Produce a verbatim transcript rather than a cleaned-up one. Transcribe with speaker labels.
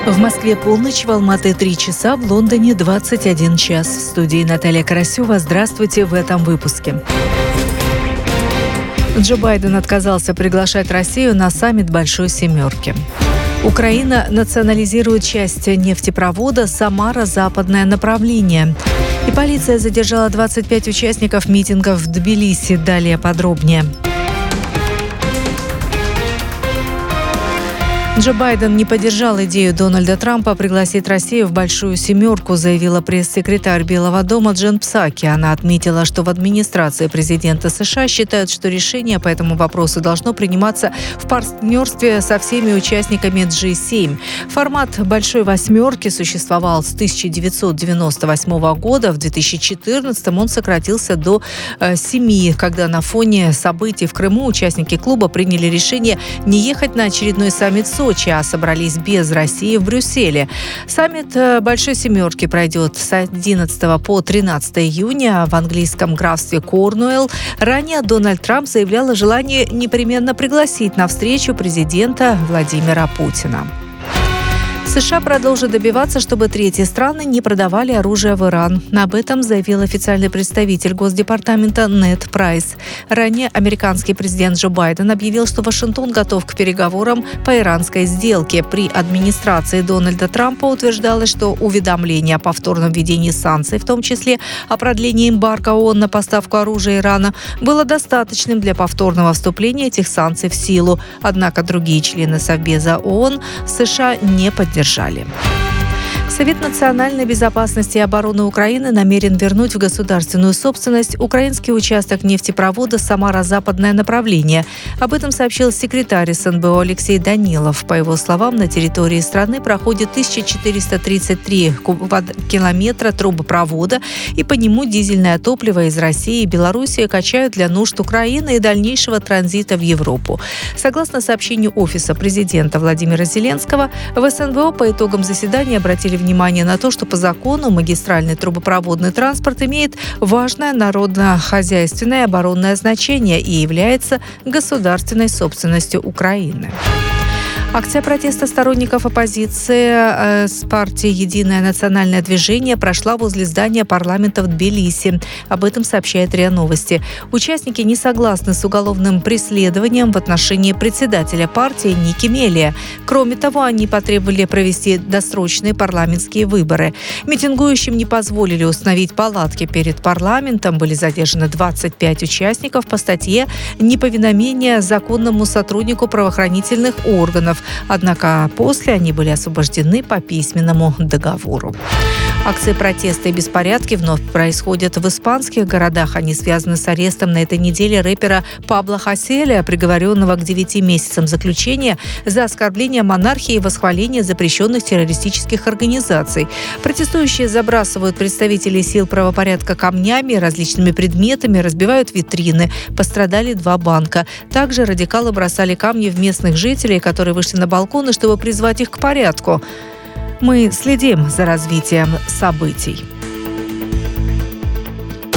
Speaker 1: В Москве полночь, в Алматы три часа, в Лондоне двадцать один час. В студии Наталья Карасева. Здравствуйте в этом выпуске. Джо Байден отказался приглашать Россию на саммит Большой Семерки. Украина национализирует часть нефтепровода «Самара-Западное направление». И полиция задержала двадцать пять участников митингов в Тбилиси. Далее подробнее. Джо Байден не поддержал идею Дональда Трампа пригласить Россию в Большую Семерку, заявила пресс-секретарь Белого дома Джен Псаки. Она отметила, что в администрации президента США считают, что решение по этому вопросу должно приниматься в партнерстве со всеми участниками джи семь. Формат Большой Восьмерки существовал с тысяча девятьсот девяносто восьмого года. В две тысячи четырнадцатом он сократился до э, семи, когда на фоне событий в Крыму участники клуба приняли решение не ехать на очередной саммит Сочи, а собрались без России в Брюсселе. Саммит Большой Семерки пройдет с одиннадцатого по тринадцатое июня в английском графстве Корнуэлл. Ранее Дональд Трамп заявлял о желании непременно пригласить на встречу президента Владимира Путина. США продолжат добиваться, чтобы третьи страны не продавали оружие в Иран. Об этом заявил официальный представитель Госдепартамента Нед Прайс. Ранее американский президент Джо Байден объявил, что Вашингтон готов к переговорам по иранской сделке. При администрации Дональда Трампа утверждалось, что уведомление о повторном введении санкций, в том числе о продлении эмбарго ООН на поставку оружия Ирана, было достаточным для повторного вступления этих санкций в силу. Однако другие члены Совбеза ООН США не поддержали. Держали. Совет национальной безопасности и обороны Украины намерен вернуть в государственную собственность украинский участок нефтепровода «Самара-Западное направление». Об этом сообщил секретарь эс эн бэ о Алексей Данилов. По его словам, на территории страны проходит тысяча четыреста тридцать три километра трубопровода, и по нему дизельное топливо из России и Белоруссии качают для нужд Украины и дальнейшего транзита в Европу. Согласно сообщению Офиса президента Владимира Зеленского, в эс эн бэ о по итогам заседания обратили внимание внимание на то, что по закону магистральный трубопроводный транспорт имеет важное народно-хозяйственное и оборонное значение и является государственной собственностью Украины. Акция протеста сторонников оппозиции э, с партией «Единое национальное движение» прошла возле здания парламента в Тбилиси. Об этом сообщает РИА Новости. Участники не согласны с уголовным преследованием в отношении председателя партии Ники Мелия. Кроме того, они потребовали провести досрочные парламентские выборы. Митингующим не позволили установить палатки перед парламентом. Были задержаны двадцать пять участников по статье «Неповиновение законному сотруднику правоохранительных органов». Однако после они были освобождены по письменному договору. Акции протеста и беспорядки вновь происходят в испанских городах. Они связаны с арестом на этой неделе рэпера Пабло Хаселя, приговоренного к девяти месяцам заключения за оскорбление монархии и восхваление запрещенных террористических организаций. Протестующие забрасывают представителей сил правопорядка камнями, различными предметами, разбивают витрины. Пострадали два банка. Также радикалы бросали камни в местных жителей, которые вышли на балконы, чтобы призвать их к порядку. Мы следим за развитием событий.